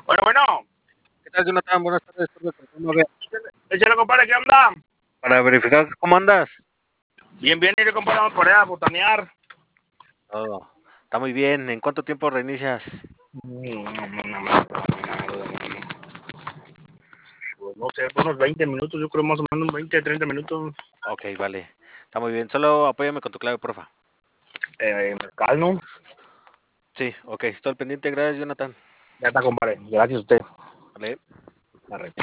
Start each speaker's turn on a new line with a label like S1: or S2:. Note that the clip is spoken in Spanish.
S1: Bueno.
S2: ¿Qué tal, Jonathan? Buenas tardes.
S1: Échale, compadre, ¿qué onda?
S2: Para verificar cómo andas.
S1: Bien, iré, compadre, vamos por allá a botanear.
S2: Todo. Está muy bien. ¿En cuánto tiempo reinicias?
S1: No sé, unos 20 minutos, yo creo más o menos 20, 30 minutos.
S2: Ok, vale. Está muy bien. Solo apóyame con tu clave, porfa.
S1: Mezcal, ¿no?
S2: Sí, ok. Estoy al pendiente. Gracias, Jonathan.
S1: Ya está, compadre. Gracias a usted.
S2: Vale.
S1: Arre.